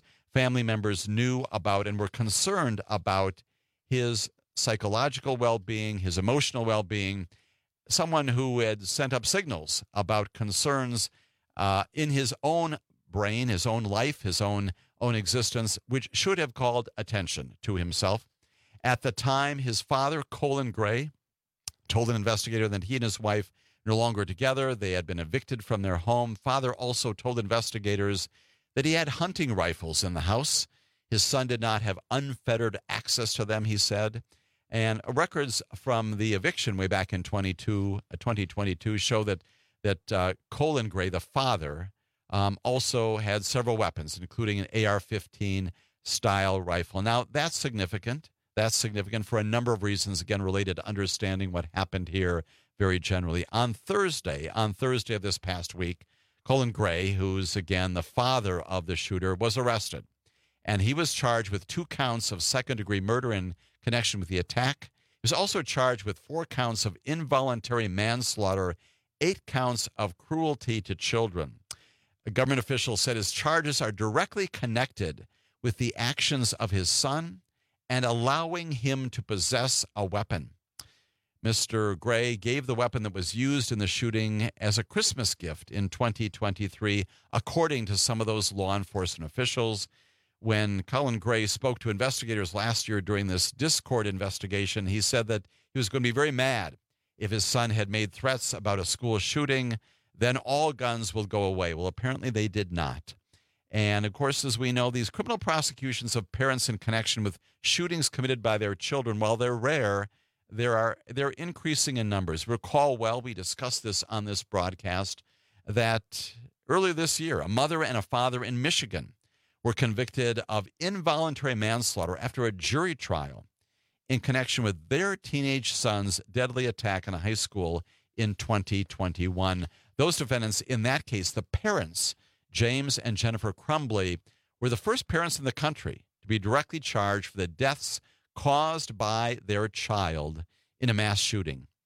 knew about and were concerned about his psychological well-being, his emotional well-being, someone who had sent up signals about concerns in his own brain, his own life, his own existence, which should have called attention to himself. At the time, his father, Colin Gray, told an investigator that he and his wife no longer together. They had been evicted from their home. Father also told investigators that he had hunting rifles in the house. His son did not have unfettered access to them, he said. And records from the eviction way back in 2022 show that Colin Gray, the father, also had several weapons, including an AR-15 style rifle. Now, that's significant. That's significant for a number of reasons, again, related to understanding what happened here very generally. On Thursday of this past week, Colin Gray, who's, again, the father of the shooter, was arrested. And he was charged with 2 counts of second-degree murder in connection with the attack. He was also charged with 4 counts of involuntary manslaughter, 8 counts of cruelty to children. A government official said his charges are directly connected with the actions of his son and allowing him to possess a weapon. Mr. Gray gave the weapon that was used in the shooting as a Christmas gift in 2023, according to some of those law enforcement officials. When Colin Gray spoke to investigators last year during this Discord investigation, he said that he was going to be very mad if his son had made threats about a school shooting, then all guns will go away. Well, apparently they did not. And, of course, as we know, these criminal prosecutions of parents in connection with shootings committed by their children, while they're rare, they're increasing in numbers. Recall well, we discussed this on this broadcast, that earlier this year, a mother and a father in Michigan were convicted of involuntary manslaughter after a jury trial in connection with their teenage son's deadly attack on a high school in 2021. Those defendants, in that case, the parents, James and Jennifer Crumbly, were the first parents in the country to be directly charged for the deaths caused by their child in a mass shooting.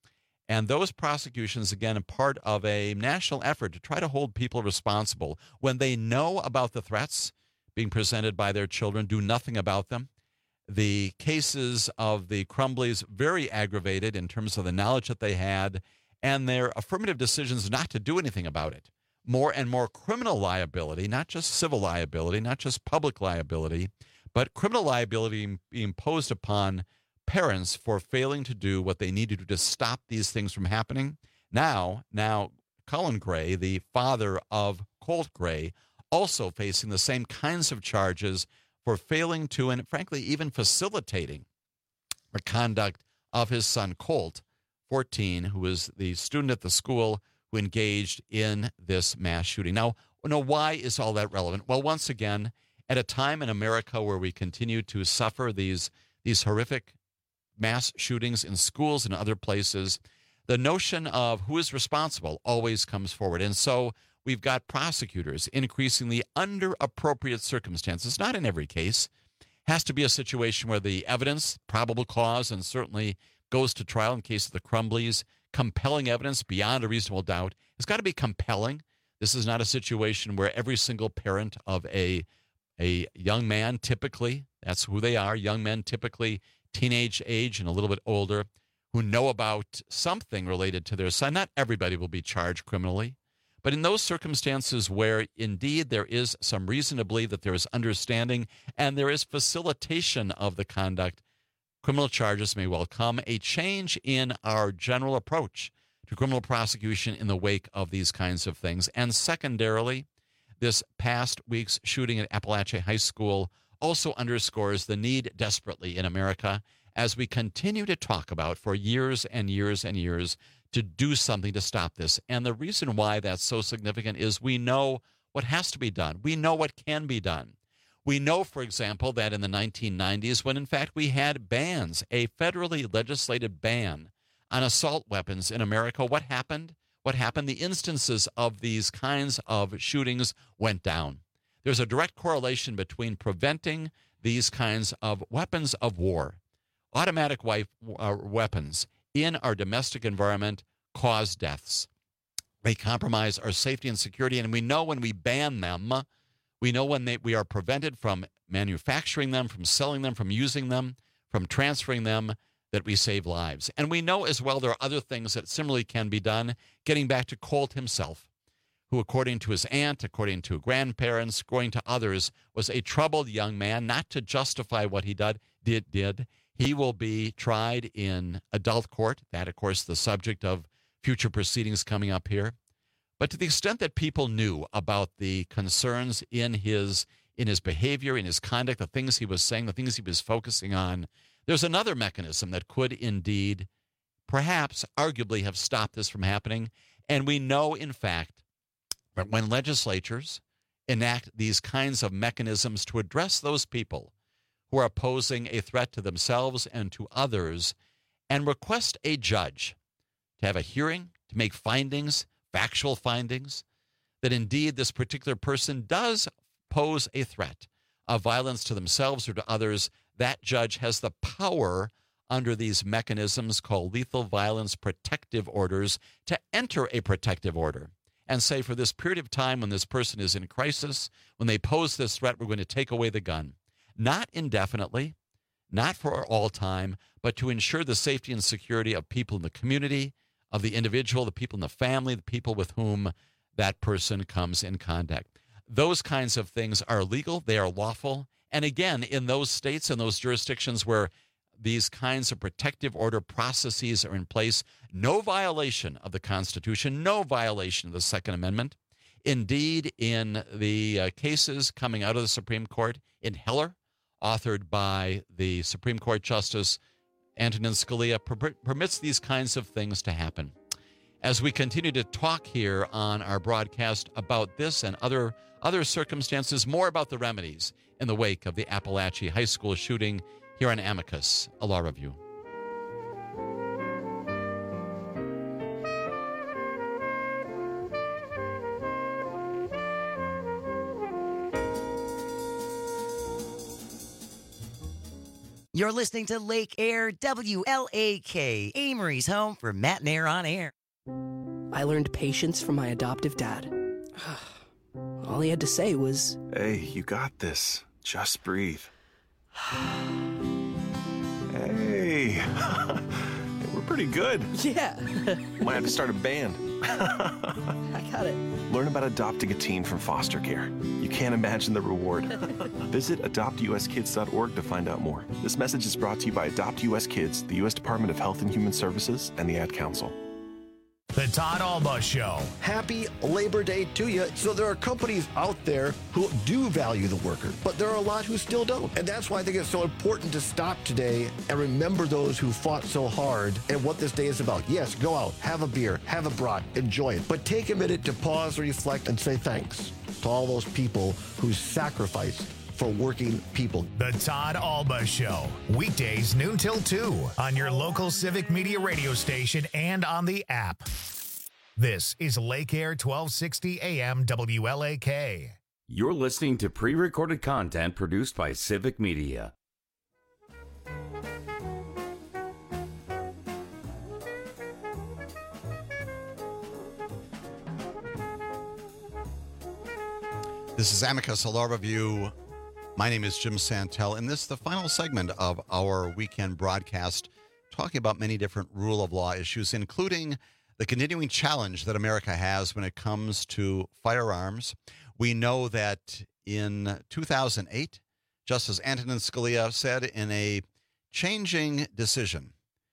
And those prosecutions, again, are part of a national effort to try to hold people responsible when they know about the threats being presented by their children, do nothing about them. The cases of the Crumbleys, very aggravated in terms of the knowledge that they had and their affirmative decisions not to do anything about it. More and more criminal liability, not just civil liability, not just public liability, but criminal liability being imposed upon parents for failing to do what they need to do to stop these things from happening. Now, Colin Gray, the father of Colt Gray, also facing the same kinds of charges for failing to, and frankly, even facilitating the conduct of his son Colt, 14, who was the student at the school who engaged in this mass shooting. Now, why is all that relevant? Well, once again, at a time in America where we continue to suffer these horrific mass shootings in schools and other places, the notion of who is responsible always comes forward. And so we've got prosecutors increasingly under appropriate circumstances, not in every case. Has to be a situation where the evidence, probable cause, and certainly goes to trial in case of the Crumbleys. Compelling evidence beyond a reasonable doubt. It's got to be compelling. This is not a situation where every single parent of a young man, typically, that's who they are, young men typically teenage age and a little bit older, who know about something related to their son. Not everybody will be charged criminally. But in those circumstances where indeed there is some reason to believe that there is understanding and there is facilitation of the conduct, criminal charges may well come. A change in our general approach to criminal prosecution in the wake of these kinds of things. And secondarily, this past week's shooting at Appalachia High School also underscores the need desperately in America, as we continue to talk about for years and years and years, to do something to stop this. And the reason why that's so significant is we know what has to be done. We know what can be done. We know, for example, that in the 1990s, when in fact we had bans, a federally legislated ban on assault weapons in America, what happened? What happened? The instances of these kinds of shootings went down. There's a direct correlation between preventing these kinds of weapons of war. Automatic weapons in our domestic environment cause deaths. They compromise our safety and security, and we know when we ban them, we know when we are prevented from manufacturing them, from selling them, from using them, from transferring them, that we save lives. And we know as well there are other things that similarly can be done, getting back to Colt himself, who, according to his aunt, according to grandparents, according to others, was a troubled young man. Not to justify what he did. He will be tried in adult court. That, of course, the subject of future proceedings coming up here. But to the extent that people knew about the concerns in his behavior, in his conduct, the things he was saying, the things he was focusing on, there's another mechanism that could indeed, perhaps, arguably have stopped this from happening. And we know, in fact, that when legislatures enact these kinds of mechanisms to address those people who are posing a threat to themselves and to others, and request a judge to have a hearing, to make findings, factual findings, that indeed this particular person does pose a threat of violence to themselves or to others, that judge has the power under these mechanisms called lethal violence protective orders to enter a protective order and say, for this period of time when this person is in crisis, when they pose this threat, we're going to take away the gun. Not indefinitely, not for all time, but to ensure the safety and security of people in the community, of the individual, the people in the family, the people with whom that person comes in contact. Those kinds of things are legal, they are lawful. And again, in those states and those jurisdictions where these kinds of protective order processes are in place, no violation of the Constitution, no violation of the Second Amendment. Indeed, in the cases coming out of the Supreme Court, in Heller, authored by the Supreme Court Justice Antonin Scalia, permits these kinds of things to happen. As we continue to talk here on our broadcast about this and other circumstances, more about the remedies in the wake of the Appalachia High School shooting here on Amicus, a law review. You're listening to Lake Air, WLAK, Amory's home for Matt and Air on Air. I learned patience from my adoptive dad. All he had to say was, "Hey, you got this. Just breathe." Hey, we're pretty good. Yeah. Might have to start a band. I got it. Learn about adopting a teen from foster care. You can't imagine the reward. Visit adoptuskids.org to find out more. This message is brought to you by Adopt US Kids, the U.S. Department of Health and Human Services, and the Ad Council. The Todd Alba Show. Happy Labor Day to you. So there are companies out there who do value the worker, but there are a lot who still don't. And that's why I think it's so important to stop today and remember those who fought so hard and what this day is about. Yes, go out, have a beer, have a brat, enjoy it. But take a minute to pause, reflect, and say thanks to all those people who sacrificed for working people. The Todd Alba Show. Weekdays noon till 2 on your local Civic Media radio station and on the app. This is Lake Air 1260 AM WLAK. You're listening to pre-recorded content produced by Civic Media. This is Amicus, a law review. My name is Jim Santel, and this is the final segment of our weekend broadcast, talking about many different rule of law issues, including the continuing challenge that America has when it comes to firearms. We know that in 2008, Justice Antonin Scalia said in a changing decision,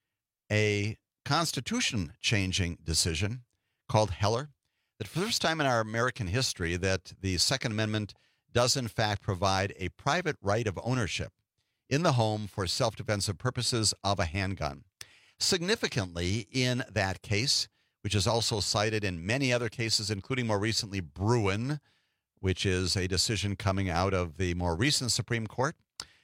a constitution-changing decision called Heller, that for the first time in our American history that the Second Amendment does in fact provide a private right of ownership in the home for self-defensive purposes of a handgun. Significantly in that case, which is also cited in many other cases, including more recently Bruin, which is a decision coming out of the more recent Supreme Court,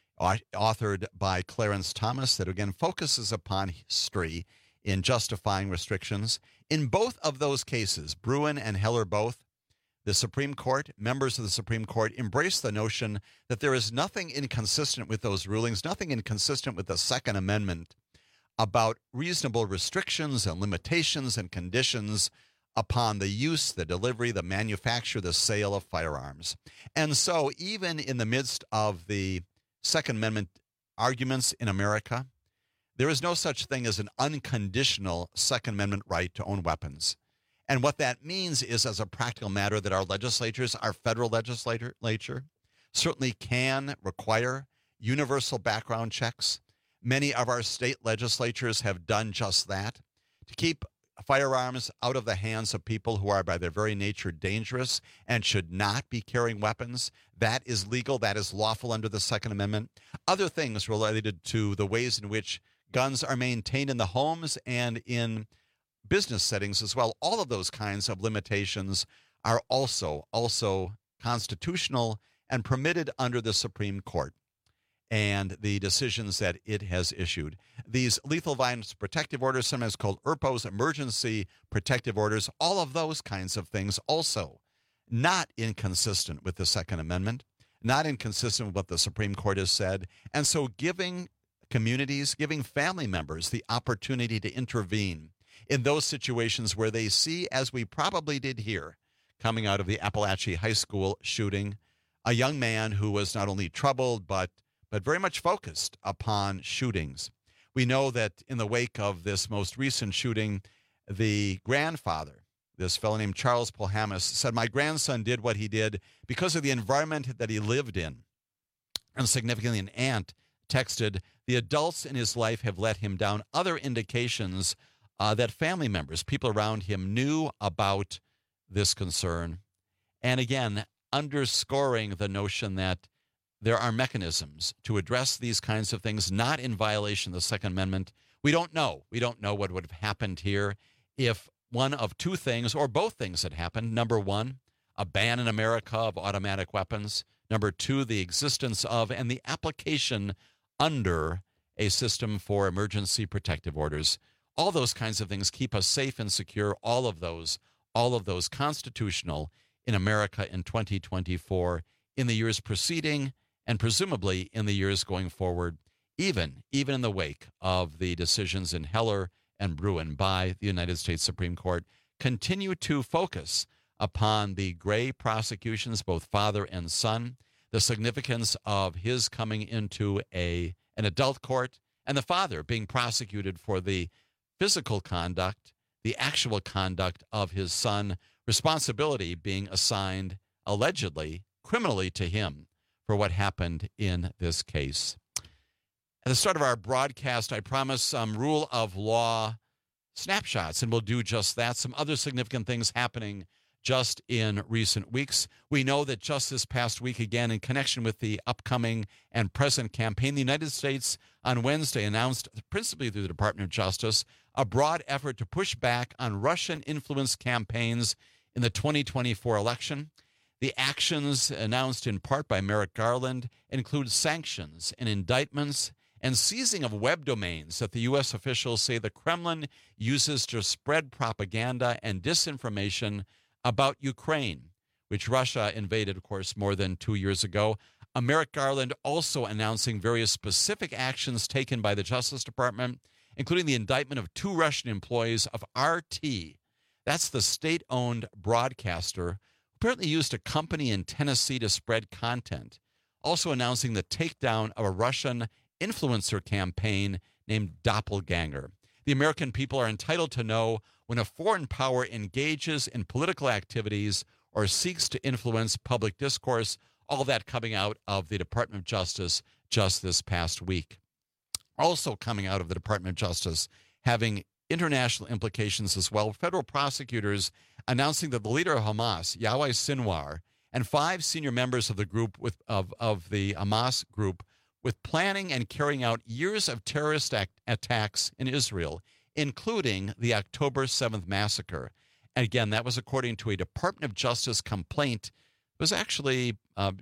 authored by Clarence Thomas, that again focuses upon history in justifying restrictions. In both of those cases, Bruin and Heller both, the Supreme Court, members of the Supreme Court, embrace the notion that there is nothing inconsistent with those rulings, nothing inconsistent with the Second Amendment about reasonable restrictions and limitations and conditions upon the use, the delivery, the manufacture, the sale of firearms. And so even in the midst of the Second Amendment arguments in America, there is no such thing as an unconditional Second Amendment right to own weapons. And what that means is, as a practical matter, that our legislatures, our federal legislature, certainly can require universal background checks. Many of our state legislatures have done just that, to keep firearms out of the hands of people who are by their very nature dangerous and should not be carrying weapons. That is legal. That is lawful under the Second Amendment. Other things related to the ways in which guns are maintained in the homes and in business settings as well. All of those kinds of limitations are also constitutional and permitted under the Supreme Court and the decisions that it has issued. These lethal violence protective orders, sometimes called ERPOs, emergency protective orders, all of those kinds of things also not inconsistent with the Second Amendment, not inconsistent with what the Supreme Court has said. And so giving communities, giving family members the opportunity to intervene in those situations where they see, as we probably did here, coming out of the Appalachia High School shooting, a young man who was not only troubled but very much focused upon shootings. We know that in the wake of this most recent shooting, the grandfather, this fellow named Charles Polhamus, said, "My grandson did what he did because of the environment that he lived in." And significantly, an aunt texted, "The adults in his life have let him down." Other indications that family members, people around him, knew about this concern. And again, underscoring the notion that there are mechanisms to address these kinds of things, not in violation of the Second Amendment. We don't know. We don't know what would have happened here if one of two things or both things had happened. Number one, a ban in America of automatic weapons. Number two, the existence of and the application under a system for emergency protective orders. All those kinds of things keep us safe and secure, all of those constitutional in America in 2024, in the years preceding, and presumably in the years going forward, even in the wake of the decisions in Heller and Bruen by the United States Supreme Court, continue to focus upon the Gray prosecutions, both father and son, the significance of his coming into an adult court, and the father being prosecuted for the physical conduct, the actual conduct of his son, responsibility being assigned, allegedly, criminally to him for what happened in this case. At the start of our broadcast, I promised some rule of law snapshots, and we'll do just that. Some other significant things happening just in recent weeks. We know that just this past week, again, in connection with the upcoming and present campaign, the United States on Wednesday announced, principally through the Department of Justice, a broad effort to push back on Russian-influenced campaigns in the 2024 election. The actions announced in part by Merrick Garland include sanctions and indictments and seizing of web domains that the U.S. officials say the Kremlin uses to spread propaganda and disinformation about Ukraine, which Russia invaded, of course, more than 2 years ago. Merrick Garland also announcing various specific actions taken by the Justice Department, including the indictment of 2 Russian employees of RT. That's the state-owned broadcaster who apparently used a company in Tennessee to spread content. Also announcing the takedown of a Russian influencer campaign named Doppelganger. The American people are entitled to know when a foreign power engages in political activities or seeks to influence public discourse, all that coming out of the Department of Justice just this past week. Also coming out of the Department of Justice, having international implications as well, federal prosecutors announcing that the leader of Hamas, Yahweh Sinwar, and 5 senior members of the group of the Hamas group with planning and carrying out years of terrorist attacks in Israel, including the October 7th massacre. And again, that was according to a Department of Justice complaint. It was actually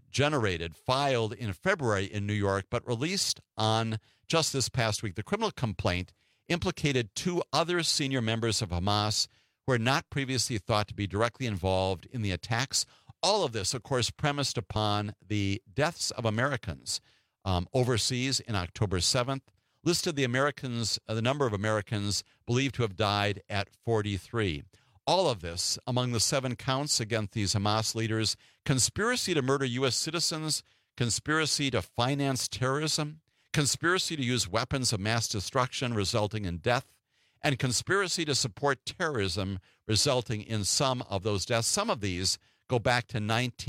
filed in February in New York, but released on just this past week. The criminal complaint implicated 2 other senior members of Hamas who were not previously thought to be directly involved in the attacks. All of this, of course, premised upon the deaths of Americans overseas in October 7th, listed the number of Americans believed to have died at 43. All of this, among the 7 counts against these Hamas leaders: conspiracy to murder U.S. citizens, conspiracy to finance terrorism, conspiracy to use weapons of mass destruction resulting in death, and conspiracy to support terrorism resulting in some of those deaths. Some of these go back to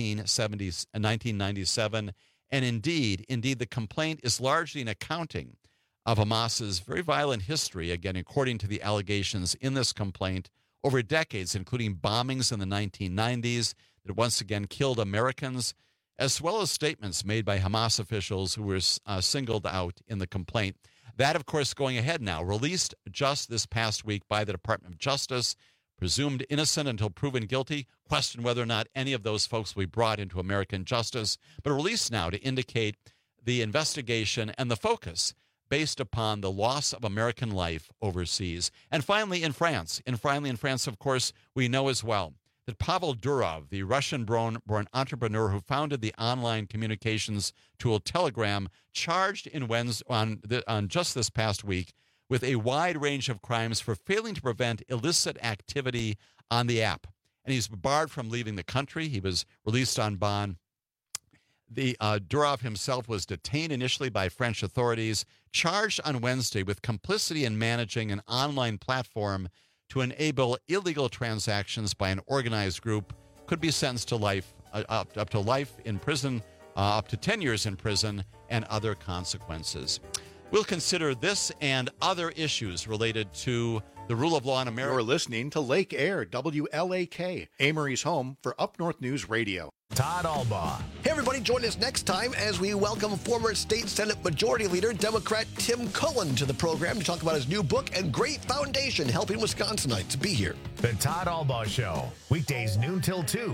1997, and indeed, the complaint is largely an accounting of Hamas's very violent history, again, according to the allegations in this complaint, over decades, including bombings in the 1990s that once again killed Americans, as well as statements made by Hamas officials who were singled out in the complaint. That, of course, going ahead now, released just this past week by the Department of Justice, presumed innocent until proven guilty. Question whether or not any of those folks will be brought into American justice, but released now to indicate the investigation and the focus based upon the loss of American life overseas. And finally, in France, of course, we know as well that Pavel Durov, the Russian-born entrepreneur who founded the online communications tool Telegram, charged on just this past week with a wide range of crimes for failing to prevent illicit activity on the app. And he's barred from leaving the country. He was released on bond. The Durov himself was detained initially by French authorities, charged on Wednesday with complicity in managing an online platform to enable illegal transactions by an organized group. Could be sentenced to life, up to life in prison, up to 10 years in prison, and other consequences. We'll consider this and other issues related to the rule of law in America. You're listening to Lake Air, WLAK, Amory's home for Up North News Radio. Todd Albaugh. Hey, everybody, join us next time as we welcome former State Senate Majority Leader, Democrat Tim Cullen, to the program to talk about his new book and great foundation helping Wisconsinites. Be here. The Todd Albaugh Show, weekdays noon till 2.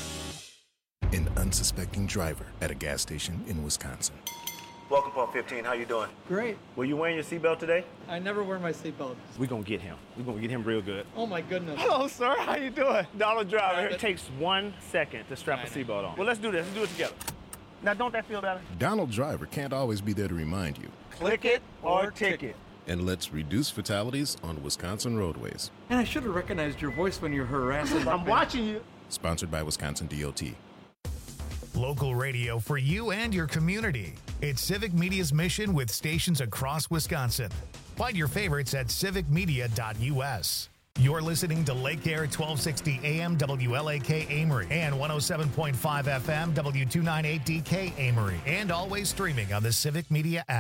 An unsuspecting driver at a gas station in Wisconsin. Welcome, Pump 15. How you doing? Great. Were you wearing your seatbelt today? I never wear my seatbelt. We're going to get him. We're going to get him real good. Oh, my goodness. Hello, sir. How you doing? Donald Driver. It takes 1 second to strap a seatbelt on. Well, let's do this. Let's do it together. Now, don't that feel better? Donald Driver can't always be there to remind you. Click it or ticket. And let's reduce fatalities on Wisconsin roadways. And I should have recognized your voice when you're harassing. I'm watching you. Sponsored by Wisconsin DOT. Local radio for you and your community. It's Civic Media's mission with stations across Wisconsin. Find your favorites at civicmedia.us. You're listening to Lake Air 1260 AM WLAK Amory and 107.5 FM W298DK Amory, and always streaming on the Civic Media app.